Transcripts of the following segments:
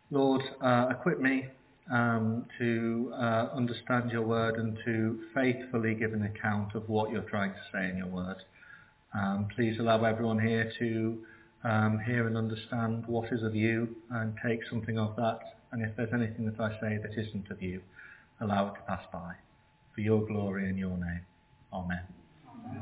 Lord, equip me to understand your word and to faithfully give an account of what you're trying to say in your word. Please allow everyone here to hear and understand what is of you and take something of that. And if there's anything that I say that isn't of you, allow it to pass by. For your glory and your name. Amen. Amen.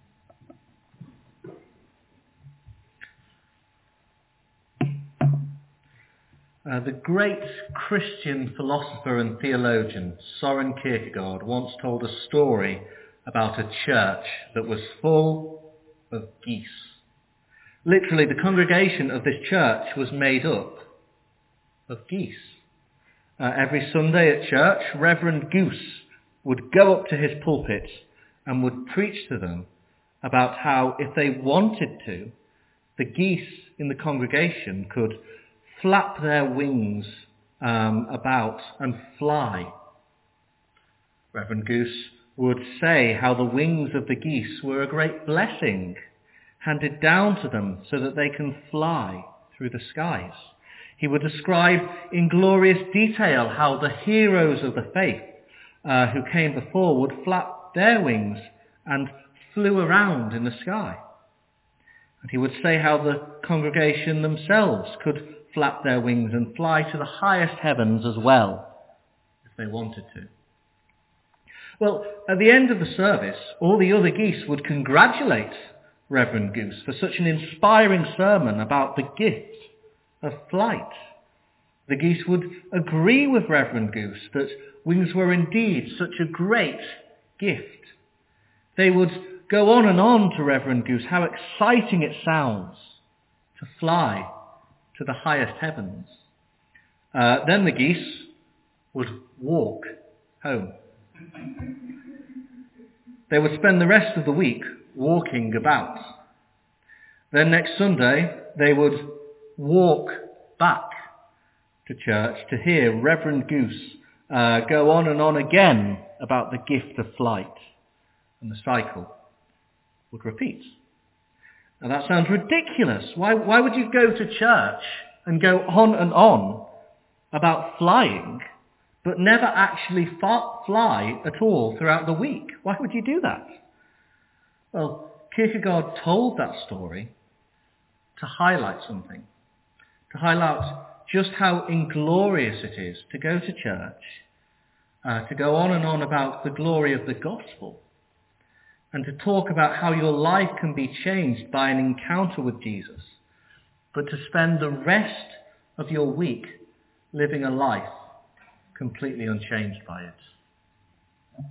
The great Christian philosopher and theologian Søren Kierkegaard once told a story about a church that was full of geese. Literally, the congregation of this church was made up of geese. Every Sunday at church, Reverend Goose would go up to his pulpit and would preach to them about how, if they wanted to, the geese in the congregation could flap their wings about and fly. Reverend Goose would say how the wings of the geese were a great blessing handed down to them so that they can fly through the skies. He would describe in glorious detail how the heroes of the faith who came before would flap their wings and flew around in the sky. And he would say how the congregation themselves could flap their wings and fly to the highest heavens as well, if they wanted to. Well, at the end of the service, all the other geese would congratulate Reverend Goose for such an inspiring sermon about the gift of flight. The geese would agree with Reverend Goose that wings were indeed such a great gift. They would go on and on to Reverend Goose how exciting it sounds to fly to the highest heavens. Then the geese would walk home. They would spend the rest of the week walking about. Then next Sunday they would walk back to church to hear Reverend Goose go on and on again about the gift of flight. And the cycle would repeat. Now that sounds ridiculous. Why would you go to church and go on and on about flying, but never actually fly at all throughout the week? Why would you do that? Well, Kierkegaard told that story to highlight something, to highlight just how inglorious it is to go to church, to go on and on about the glory of the gospel, and to talk about how your life can be changed by an encounter with Jesus, but to spend the rest of your week living a life completely unchanged by it.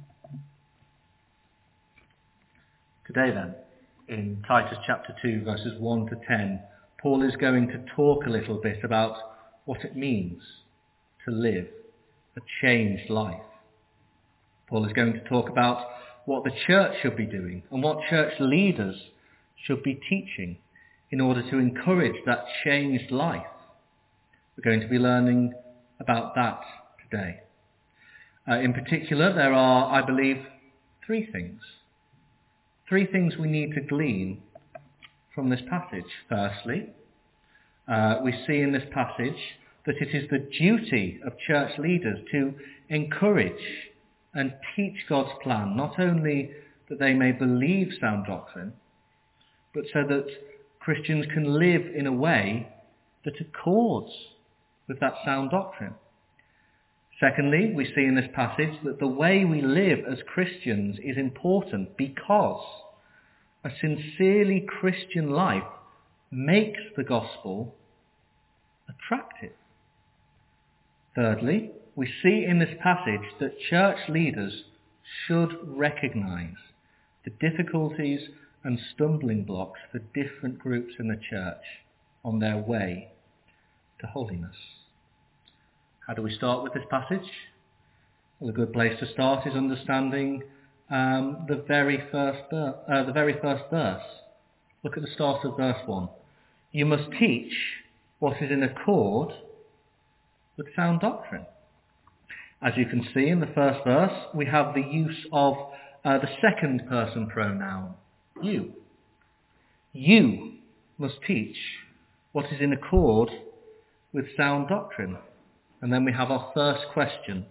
Today then, in Titus chapter 2, verses 1 to 10, Paul is going to talk a little bit about what it means to live a changed life. Paul is going to talk about what the church should be doing and what church leaders should be teaching in order to encourage that changed life. We're going to be learning about that today. In particular, there are, I believe, three things we need to glean from this passage. Firstly, we see in this passage that it is the duty of church leaders to encourage and teach God's plan, not only that they may believe sound doctrine, but so that Christians can live in a way that accords with that sound doctrine. Secondly, we see in this passage that the way we live as Christians is important because a sincerely Christian life makes the gospel attractive. Thirdly, we see in this passage that church leaders should recognize the difficulties and stumbling blocks for different groups in the church on their way to holiness. How do we start with this passage? Well, a good place to start is understanding the very first verse. Look at the start of verse 1. You must teach what is in accord with sound doctrine. As you can see in the first verse, we have the use of the second person pronoun, you. You must teach what is in accord with sound doctrine. And then we have our first question.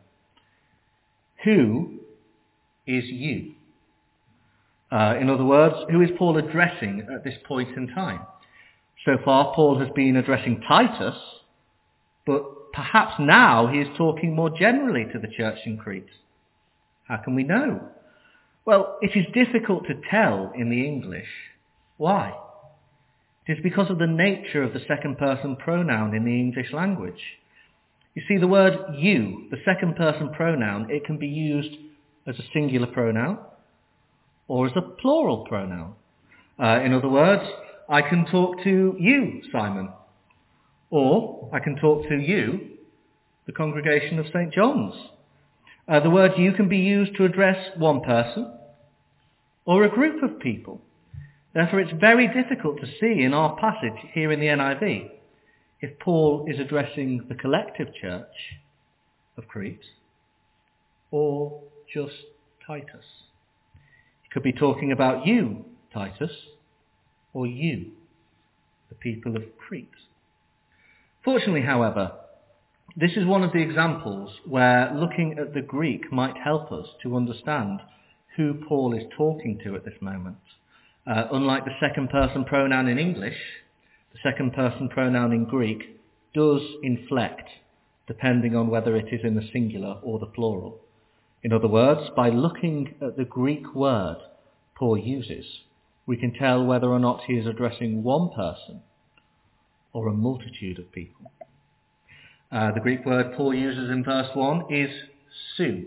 Who is you? In other words, who is Paul addressing at this point in time? So far, Paul has been addressing Titus, but perhaps now he is talking more generally to the church in Crete. How can we know? Well, it is difficult to tell in the English. Why? It is because of the nature of the second person pronoun in the English language. You see, the word you, the second person pronoun, it can be used as a singular pronoun or as a plural pronoun. In other words, I can talk to you, Simon, or I can talk to you, the congregation of St. John's. The word you can be used to address one person or a group of people. Therefore, it's very difficult to see in our passage here in the NIV if Paul is addressing the collective church of Crete or just Titus. He could be talking about you, Titus, or you, the people of Crete. Fortunately, however, this is one of the examples where looking at the Greek might help us to understand who Paul is talking to at this moment. Unlike the second person pronoun in English, the second person pronoun in Greek does inflect depending on whether it is in the singular or the plural. In other words, by looking at the Greek word Paul uses, we can tell whether or not he is addressing one person or a multitude of people. The Greek word Paul uses in verse 1 is sou.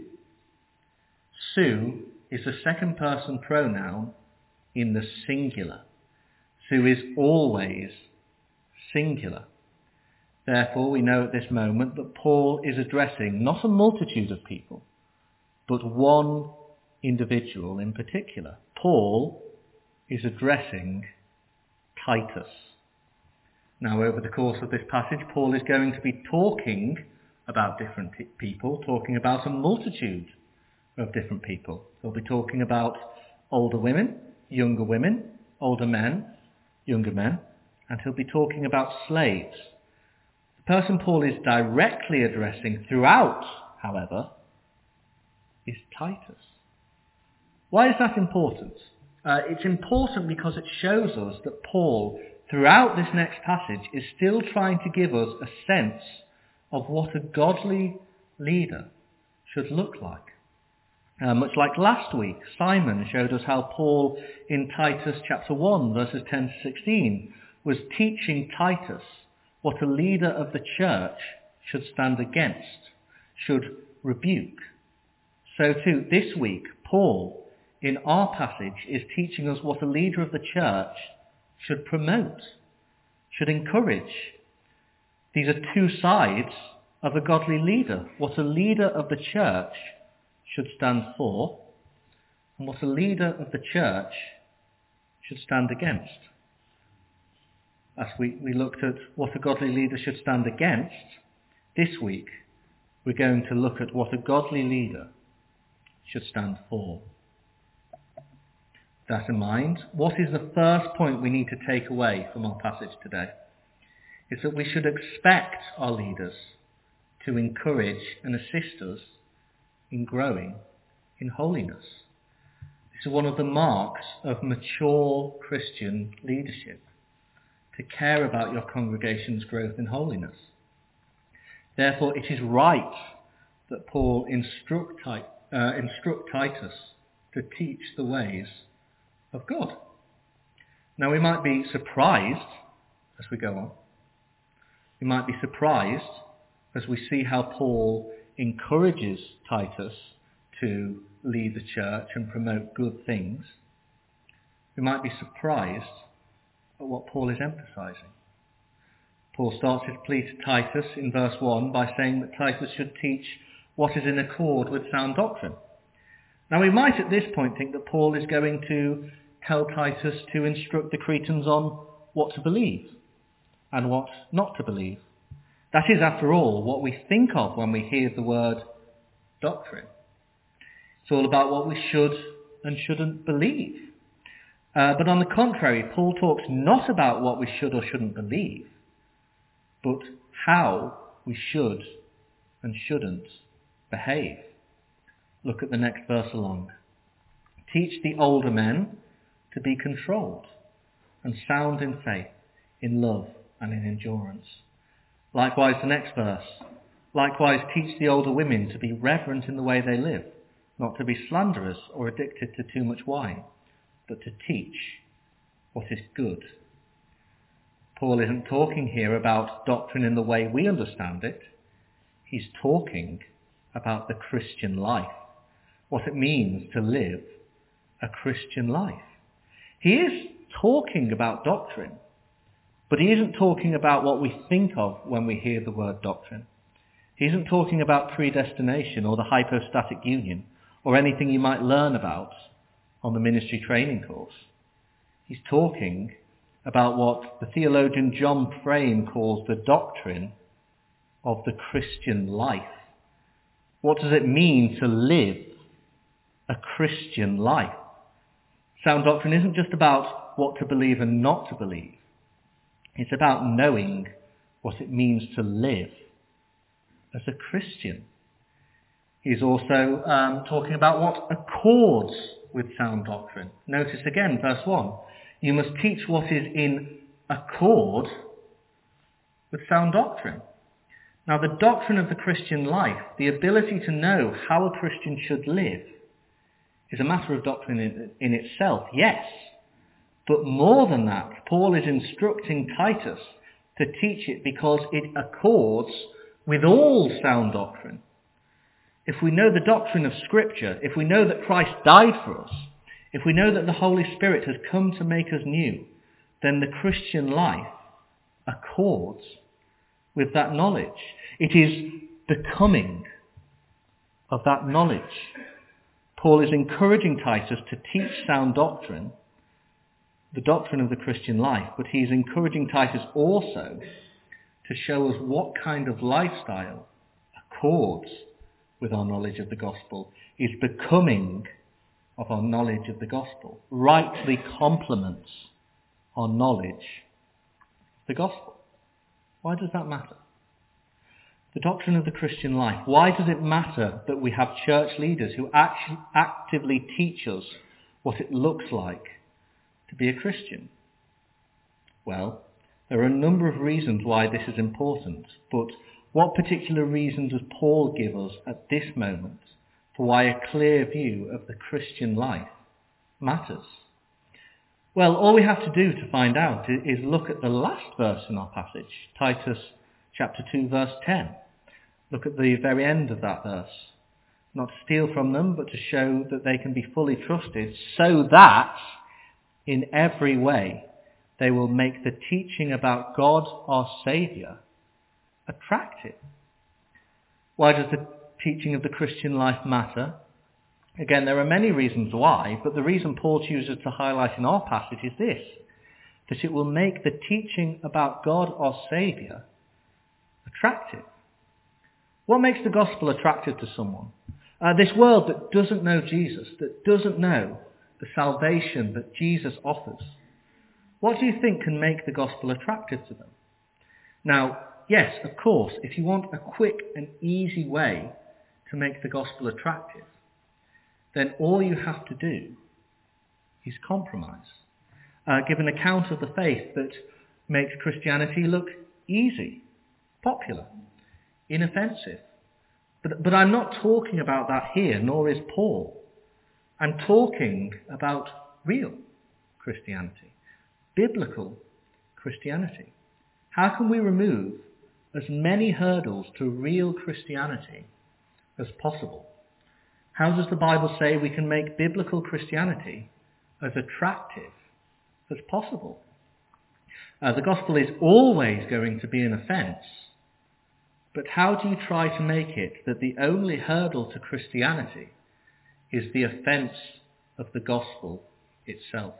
Sou is the second person pronoun in the singular. Sou is always singular. Therefore, we know at this moment that Paul is addressing not a multitude of people, but one individual in particular. Paul is addressing Titus. Now, over the course of this passage, Paul is going to be talking about different people, talking about a multitude of different people. He'll be talking about older women, older men, younger men, and he'll be talking about slaves. The person Paul is directly addressing throughout, however, is Titus. Why is that important? It's important because it shows us that Paul, throughout this next passage, is still trying to give us a sense of what a godly leader should look like. Much like last week, Simon showed us how Paul in Titus chapter 1, verses 10 to 16, was teaching Titus what a leader of the church should stand against, should rebuke. So too, this week, Paul, in our passage, is teaching us what a leader of the church should promote, should encourage. These are two sides of a godly leader. What a leader of the church should stand for, and what a leader of the church should stand against. Last week we looked at what a godly leader should stand against. This week we're going to look at what a godly leader should stand for. With that in mind, what is the first point we need to take away from our passage today? It's that we should expect our leaders to encourage and assist us in growing in holiness. This is one of the marks of mature Christian leadership, to care about your congregation's growth in holiness. Therefore, it is right that Paul instruct Titus to teach the ways of God. Now, we might be surprised as we go on. We might be surprised as we see how Paul encourages Titus to lead the church and promote good things. We might be surprised at what Paul is emphasizing. Paul starts his plea to Titus in verse 1 by saying that Titus should teach what is in accord with sound doctrine. Now, we might at this point think that Paul is going to tell Titus to instruct the Cretans on what to believe and what not to believe. That is, after all, what we think of when we hear the word doctrine. It's all about what we should and shouldn't believe. But on the contrary, Paul talks not about what we should or shouldn't believe, but how we should and shouldn't behave. Look at the next verse along. Teach the older men to be controlled and sound in faith, in love and in endurance. Likewise, the next verse. Likewise, teach the older women to be reverent in the way they live, not to be slanderers or addicted to too much wine, but to teach what is good. Paul isn't talking here about doctrine in the way we understand it. He's talking about the Christian life, what it means to live a Christian life. He is talking about doctrine, but he isn't talking about what we think of when we hear the word doctrine. He isn't talking about predestination or the hypostatic union or anything you might learn about on the ministry training course. He's talking about what the theologian John Frame calls the doctrine of the Christian life. What does it mean to live a Christian life? Sound doctrine isn't just about what to believe and not to believe. It's about knowing what it means to live as a Christian. He's also talking about what accords with sound doctrine. Notice again, verse 1. You must teach what is in accord with sound doctrine. Now, the doctrine of the Christian life, the ability to know how a Christian should live, is a matter of doctrine in itself, yes. But more than that, Paul is instructing Titus to teach it because it accords with all sound doctrine. If we know the doctrine of Scripture, if we know that Christ died for us, if we know that the Holy Spirit has come to make us new, then the Christian life accords with that knowledge. It is the coming of that knowledge. Paul is encouraging Titus to teach sound doctrine, the doctrine of the Christian life, but he's encouraging Titus also to show us what kind of lifestyle accords with our knowledge of the gospel, is becoming of our knowledge of the gospel, rightly complements our knowledge of the gospel. Why does that matter? The doctrine of the Christian life. Why does it matter that we have church leaders who actively teach us what it looks like to be a Christian? Well, there are a number of reasons why this is important, but what particular reason does Paul give us at this moment for why a clear view of the Christian life matters? Well, all we have to do to find out is look at the last verse in our passage, Titus chapter 2, verse 10. Look at the very end of that verse. Not to steal from them, but to show that they can be fully trusted, so that in every way they will make the teaching about God our Saviour attractive. Why does the teaching of the Christian life matter? Again, there are many reasons why, but the reason Paul chooses to highlight in our passage is this, that it will make the teaching about God our Saviour attractive. What makes the gospel attractive to someone? This world that doesn't know Jesus, that doesn't know the salvation that Jesus offers. What do you think can make the gospel attractive to them? Now, yes, of course, if you want a quick and easy way to make the gospel attractive, then all you have to do is compromise. Give an account of the faith that makes Christianity look easy, popular, inoffensive. But I'm not talking about that here, nor is Paul. I'm talking about real Christianity, biblical Christianity. How can we remove as many hurdles to real Christianity as possible? How does the Bible say we can make biblical Christianity as attractive as possible? The gospel is always going to be an offence, but how do you try to make it that the only hurdle to Christianity is the offence of the gospel itself?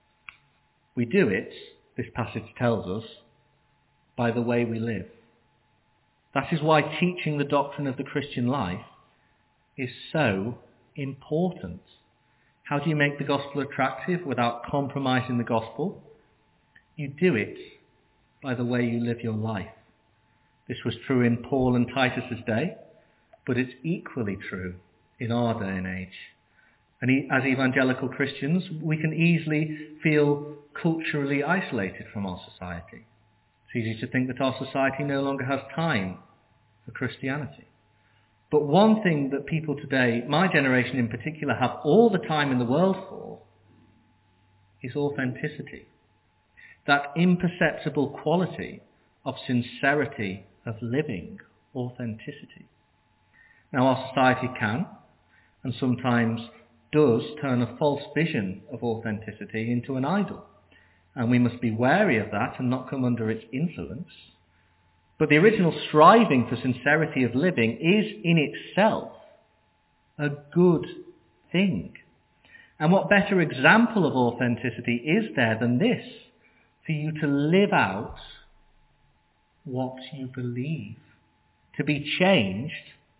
We do it, this passage tells us, by the way we live. That is why teaching the doctrine of the Christian life is so important. How do you make the gospel attractive without compromising the gospel? You do it by the way you live your life. This was true in Paul and Titus's day, but it's equally true in our day and age. And as evangelical Christians, we can easily feel culturally isolated from our society. It's easy to think that our society no longer has time for Christianity. But one thing that people today, my generation in particular, have all the time in the world for is authenticity. That imperceptible quality of sincerity, of living, authenticity. Now our society can, and sometimes does, turn a false vision of authenticity into an idol. And we must be wary of that and not come under its influence. But the original striving for sincerity of living is in itself a good thing. And what better example of authenticity is there than this? For you to live out what you believe. To be changed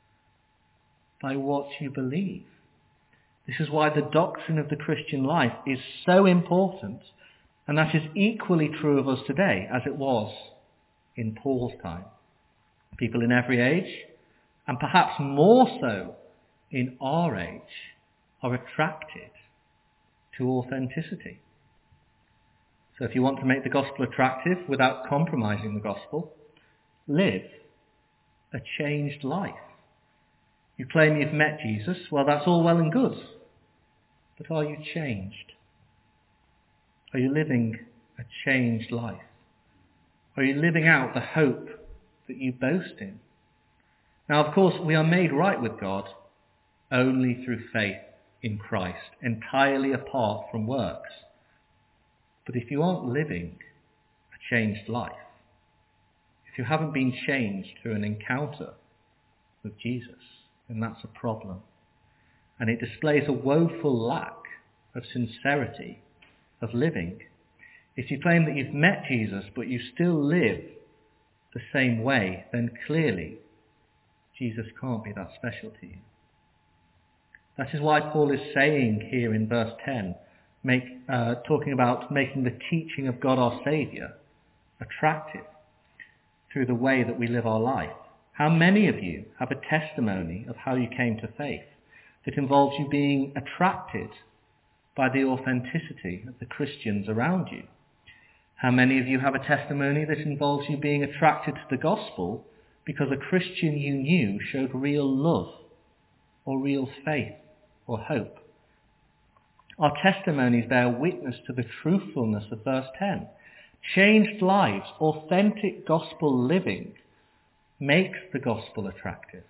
by what you believe. This is why the doctrine of the Christian life is so important, and that is equally true of us today as it was in Paul's time. People in every age, and perhaps more so in our age, are attracted to authenticity. So if you want to make the gospel attractive without compromising the gospel, live a changed life. You claim you've met Jesus, well, that's all well and good. But are you changed? Are you living a changed life? Are you living out the hope that you boast in? Now, of course, we are made right with God only through faith in Christ, entirely apart from works. But if you aren't living a changed life, if you haven't been changed through an encounter with Jesus, then that's a problem. And it displays a woeful lack of sincerity of living. If you claim that you've met Jesus, but you still live the same way, then clearly Jesus can't be that special to you. That is why Paul is saying here in verse 10, talking about making the teaching of God our Saviour attractive through the way that we live our life. How many of you have a testimony of how you came to faith that involves you being attracted by the authenticity of the Christians around you? How many of you have a testimony that involves you being attracted to the gospel because a Christian you knew showed real love or real faith or hope? Our testimonies bear witness to the truthfulness of verse 10. Changed lives, authentic gospel living, makes the gospel attractive.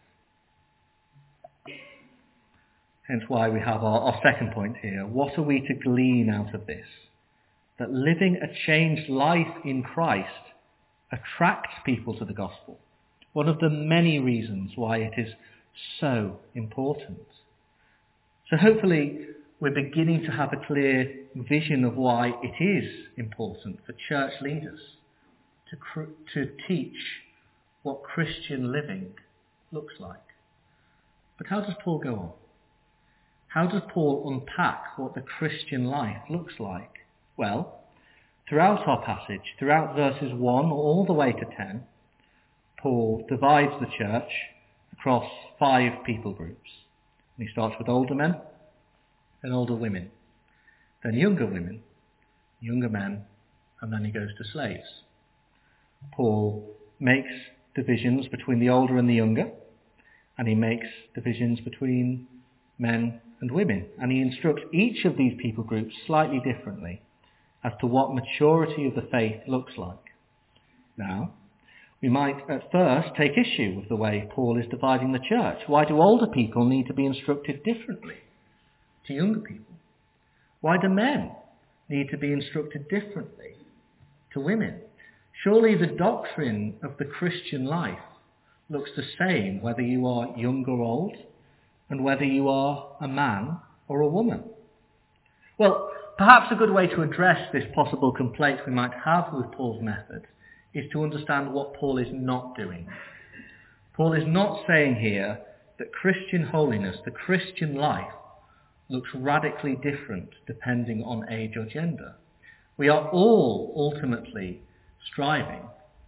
Hence why we have our second point here. What are we to glean out of this? That living a changed life in Christ attracts people to the gospel. One of the many reasons why it is so important. So hopefully we're beginning to have a clear vision of why it is important for church leaders to teach what Christian living looks like. But how does Paul go on? How does Paul unpack what the Christian life looks like? Well, throughout our passage, throughout verses 1 all the way to 10, Paul divides the church across 5 people groups. And he starts with older men, then older women, then younger women, younger men, and then he goes to slaves. Paul makes divisions between the older and the younger, and he makes divisions between men and women, and he instructs each of these people groups slightly differently as to what maturity of the faith looks like. Now, we might at first take issue with the way Paul is dividing the church. Why do older people need to be instructed differently to younger people? Why do men need to be instructed differently to women? Surely the doctrine of the Christian life looks the same whether you are young or old, and whether you are a man or a woman. Well, perhaps a good way to address this possible complaint we might have with Paul's method is to understand what Paul is not doing. Paul is not saying here that Christian holiness, the Christian life, looks radically different depending on age or gender. We are all ultimately striving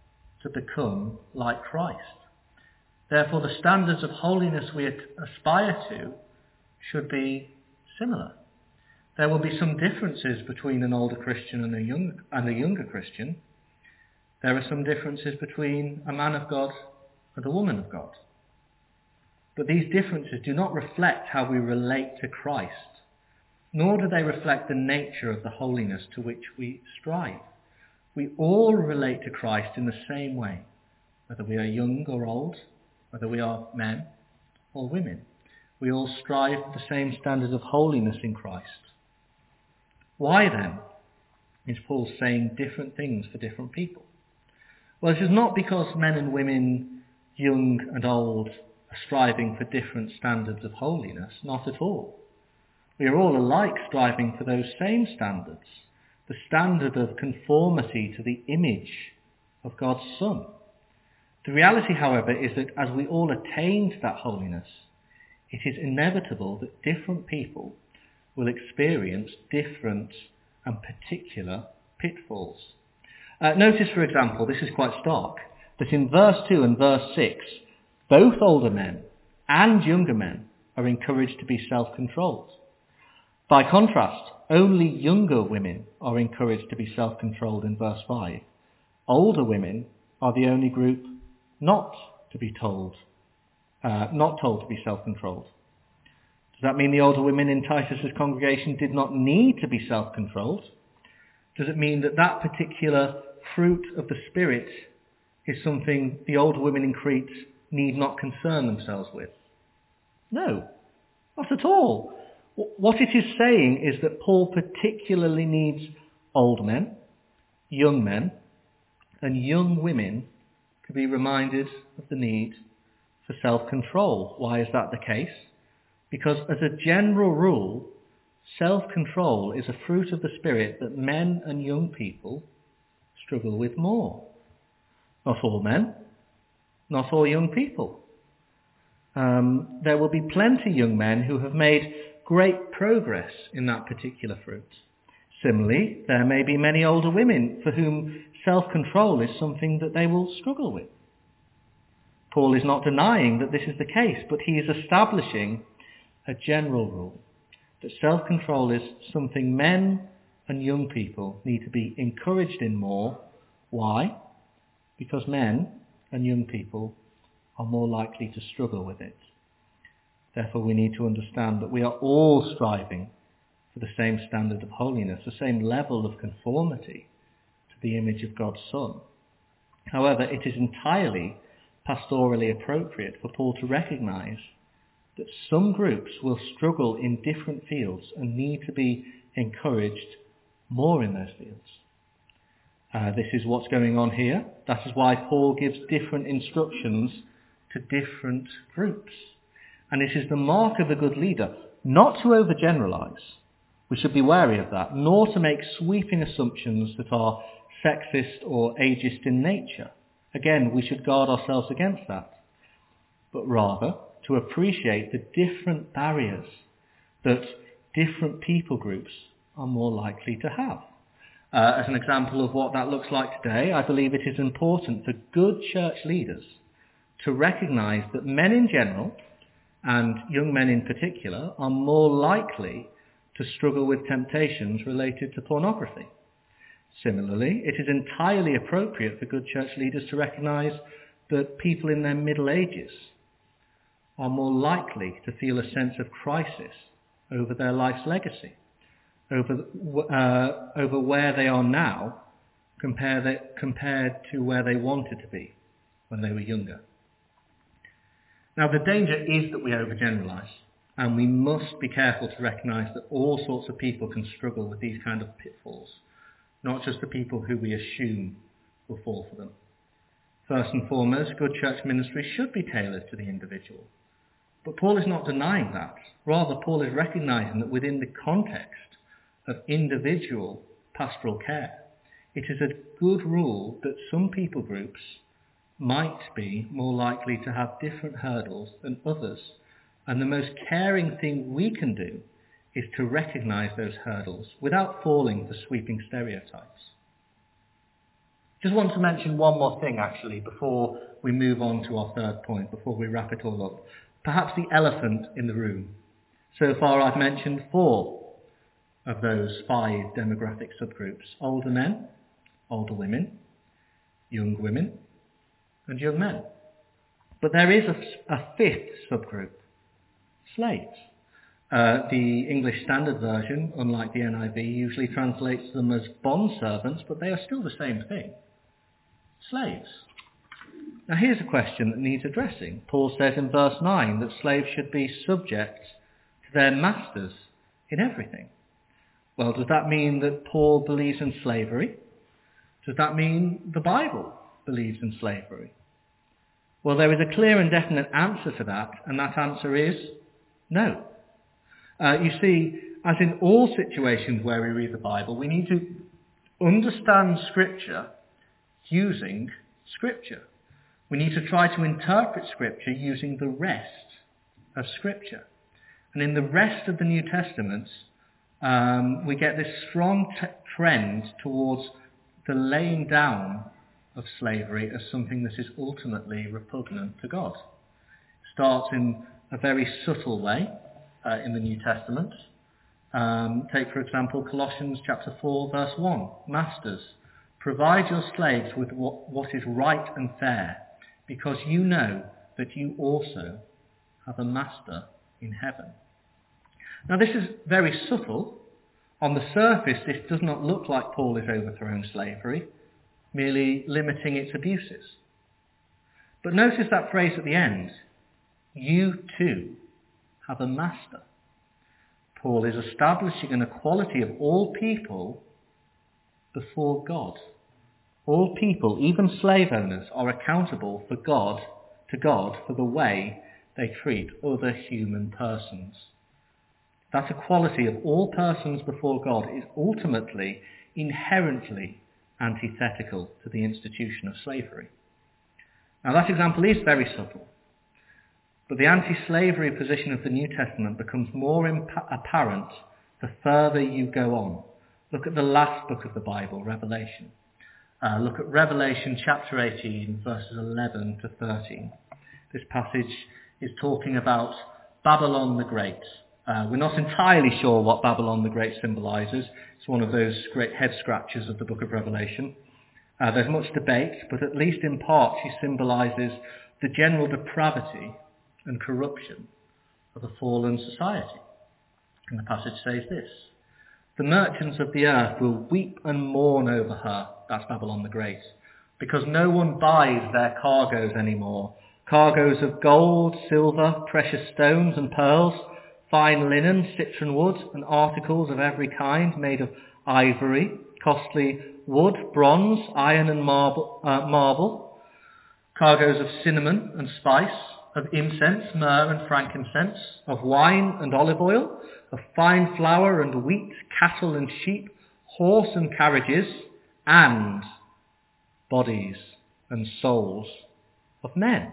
to become like Christ. Therefore, the standards of holiness we aspire to should be similar. There will be some differences between an older Christian and a younger Christian. There are some differences between a man of God and a woman of God. But these differences do not reflect how we relate to Christ, nor do they reflect the nature of the holiness to which we strive. We all relate to Christ in the same way, whether we are young or old, whether we are men or women. We all strive for the same standards of holiness in Christ. Why then is Paul saying different things for different people? Well, this is not because men and women, young and old, are striving for different standards of holiness, not at all. We are all alike striving for those same standards, the standard of conformity to the image of God's Son. The reality, however, is that as we all attain to that holiness, it is inevitable that different people will experience different and particular pitfalls. Notice, for example, this is quite stark, that in verse 2 and verse 6, both older men and younger men are encouraged to be self-controlled. By contrast, only younger women are encouraged to be self-controlled in verse 5. Older women are the only group not told to be self-controlled. Does that mean the older women in Titus's congregation did not need to be self-controlled? Does it mean that that particular fruit of the Spirit is something the older women in Crete need not concern themselves with? No, not at all. What it is saying is that Paul particularly needs old men, and young women to be reminded of the need for self-control. Why is that the case? Because as a general rule, self-control is a fruit of the Spirit that men and young people struggle with more. Not all men, not all young people. There will be plenty of young men who have made great progress in that particular fruit. Similarly, there may be many older women for whom self-control is something that they will struggle with. Paul is not denying that this is the case, but he is establishing a general rule that self-control is something men and young people need to be encouraged in more. Why? Because men and young people are more likely to struggle with it. Therefore, we need to understand that we are all striving for the same standard of holiness, the same level of conformity to the image of God's Son. However, it is entirely pastorally appropriate for Paul to recognize that some groups will struggle in different fields and need to be encouraged more in those fields. This is what's going on here. That is why Paul gives different instructions to different groups. And it is the mark of a good leader not to overgeneralize. We should be wary of that, nor to make sweeping assumptions that are sexist or ageist in nature. Again, we should guard ourselves against that. But rather, to appreciate the different barriers that different people groups are more likely to have. As an example of what that looks like today, I believe it is important for good church leaders to recognize that men in general, and young men in particular, are more likely to struggle with temptations related to pornography. Similarly, it is entirely appropriate for good church leaders to recognize that people in their middle ages are more likely to feel a sense of crisis over their life's legacy, over where they are now compared to where they wanted to be when they were younger. Now, the danger is that we overgeneralize, and we must be careful to recognize that all sorts of people can struggle with these kind of pitfalls, not just the people who we assume will fall for them. First and foremost, good church ministry should be tailored to the individual. But Paul is not denying that. Rather, Paul is recognizing that within the context of individual pastoral care, it is a good rule that some people groups might be more likely to have different hurdles than others. And the most caring thing we can do is to recognize those hurdles without falling for sweeping stereotypes. Just want to mention one more thing, actually, before we move on to our third point, before we wrap it all up. Perhaps the elephant in the room. So far I've mentioned 4 of those 5 demographic subgroups: older men, older women, young women, and young men. But there is a 5th subgroup: slaves. The English Standard Version, unlike the NIV, usually translates them as bondservants, but they are still the same thing: slaves. Now here's a question that needs addressing. Paul says in verse 9 that slaves should be subject to their masters in everything. Well, does that mean that Paul believes in slavery? Does that mean the Bible believes in slavery? Well, there is a clear and definite answer to that, and that answer is no. You see, as in all situations where we read the Bible, we need to understand Scripture using Scripture. We need to try to interpret Scripture using the rest of Scripture. And in the rest of the New Testament, we get this strong trend towards the laying down of slavery as something that is ultimately repugnant to God. It starts in a very subtle way in the New Testament. Take, for example, Colossians chapter 4, verse 1. Masters, provide your slaves with what is right and fair, because you know that you also have a master in heaven. Now this is very subtle. On the surface, this does not look like Paul is overthrowing slavery, merely limiting its abuses. But notice that phrase at the end: you too have a master. Paul is establishing an equality of all people before God. All people, even slave owners, are accountable to God for the way they treat other human persons. That equality of all persons before God is ultimately, inherently antithetical to the institution of slavery. Now that example is very subtle, but the anti-slavery position of the New Testament becomes more apparent the further you go on. Look at the last book of the Bible, Revelation. Look at Revelation chapter 18, verses 11 to 13. This passage is talking about Babylon the Great. We're not entirely sure what Babylon the Great symbolises. It's one of those great head-scratchers of the book of Revelation. There's much debate, but at least in part she symbolises the general depravity and corruption of a fallen society. And the passage says this: the merchants of the earth will weep and mourn over her, that's Babylon the Great, because no one buys their cargoes anymore. Cargoes of gold, silver, precious stones and pearls, fine linen, citron wood, and articles of every kind made of ivory, costly wood, bronze, iron and marble, cargoes of cinnamon and spice, of incense, myrrh and frankincense, of wine and olive oil, of fine flour and wheat, cattle and sheep, horse and carriages, and bodies and souls of men.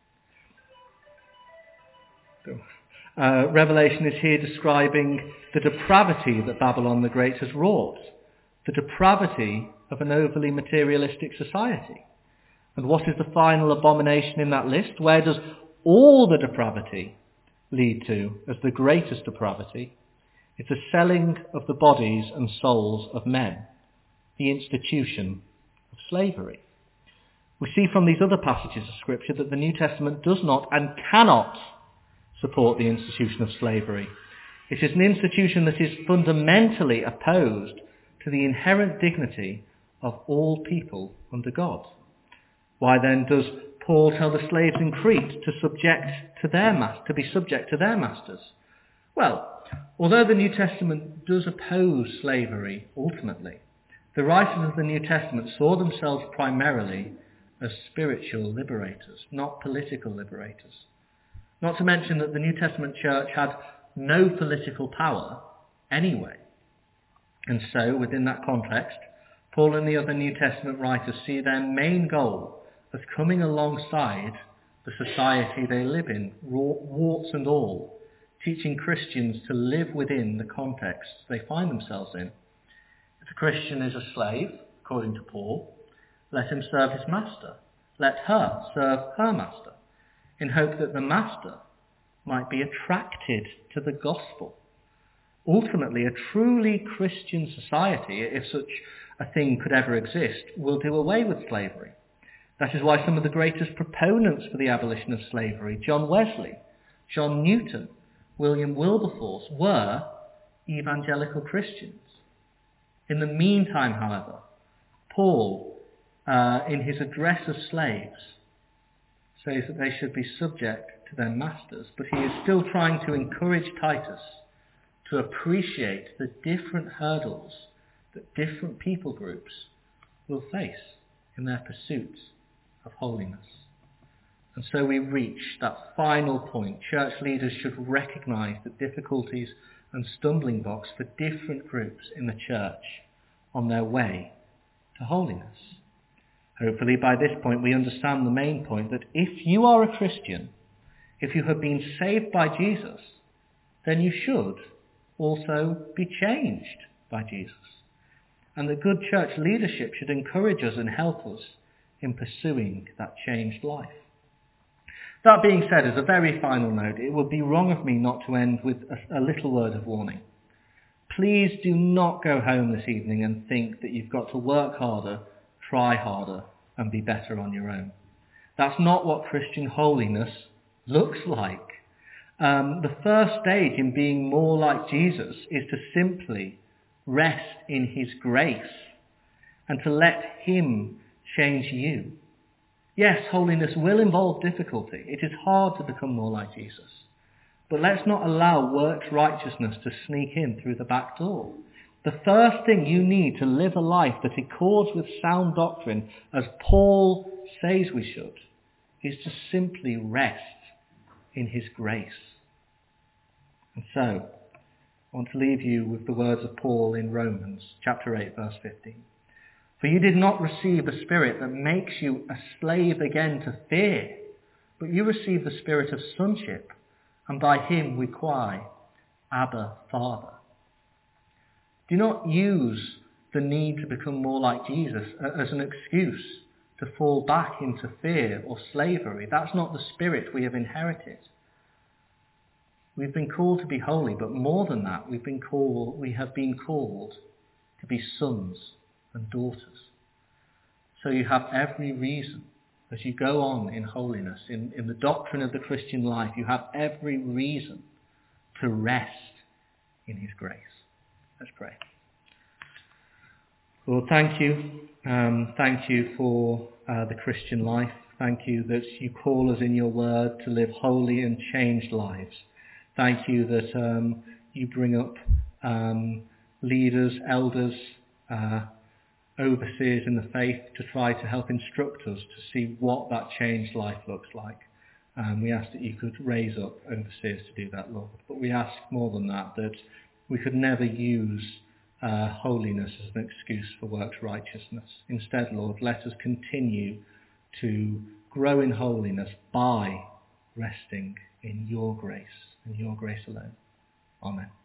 Revelation is here describing the depravity that Babylon the Great has wrought, the depravity of an overly materialistic society. And what is the final abomination in that list? Where does all the depravity lead to as the greatest depravity? It's a selling of the bodies and souls of men, the institution of slavery. We see from these other passages of Scripture that the New Testament does not and cannot support the institution of slavery. It is an institution that is fundamentally opposed to the inherent dignity of all people under God. Why then does Paul tell the slaves in Crete to be subject to their masters? Well, although the New Testament does oppose slavery ultimately, the writers of the New Testament saw themselves primarily as spiritual liberators, not political liberators. Not to mention that the New Testament church had no political power anyway. And so, within that context, Paul and the other New Testament writers see their main goal as coming alongside the society they live in, warts and all, teaching Christians to live within the context they find themselves in. If a Christian is a slave, according to Paul, Let him serve his master. Let her serve her master, in hope that the master might be attracted to the gospel. Ultimately, a truly Christian society, if such a thing could ever exist, will do away with slavery. That is why some of the greatest proponents for the abolition of slavery, John Wesley, John Newton, William Wilberforce, were evangelical Christians. In the meantime, however, Paul, in his address of slaves, says that they should be subject to their masters, but he is still trying to encourage Titus to appreciate the different hurdles that different people groups will face in their pursuits of holiness. And so we reach that final point. Church leaders should recognize the difficulties and stumbling blocks for different groups in the church on their way to holiness. Hopefully by this point we understand the main point, that if you are a Christian, if you have been saved by Jesus, then you should also be changed by Jesus. And that good church leadership should encourage us and help us in pursuing that changed life. That being said, as a very final note, it would be wrong of me not to end with a little word of warning. Please do not go home this evening and think that you've got to work harder, try harder, and be better on your own. That's not what Christian holiness looks like. The first stage in being more like Jesus is to simply rest in his grace and to let him change you. Yes, holiness will involve difficulty. It is hard to become more like Jesus. But let's not allow works righteousness to sneak in through the back door. The first thing you need to live a life that accords with sound doctrine, as Paul says we should, is to simply rest in his grace. And so, I want to leave you with the words of Paul in Romans chapter 8, verse 15. For you did not receive a spirit that makes you a slave again to fear, but you received the spirit of sonship, and by him we cry, Abba, Father. Do not use the need to become more like Jesus as an excuse to fall back into fear or slavery. That's not the spirit we have inherited. We've been called to be holy, but more than that, we have been called to be sons and daughters. So you have every reason, as you go on in holiness, in the doctrine of the Christian life, you have every reason to rest in his grace. Let's pray. Lord, thank you. Thank you for the Christian life. Thank you that you call us in your word to live holy and changed lives. Thank you that you bring up leaders, elders, overseers in the faith to try to help instruct us to see what that changed life looks like. We ask that you could raise up overseers to do that, Lord. But we ask more than that we could never use holiness as an excuse for works righteousness. Instead, Lord, let us continue to grow in holiness by resting in your grace and your grace alone. Amen.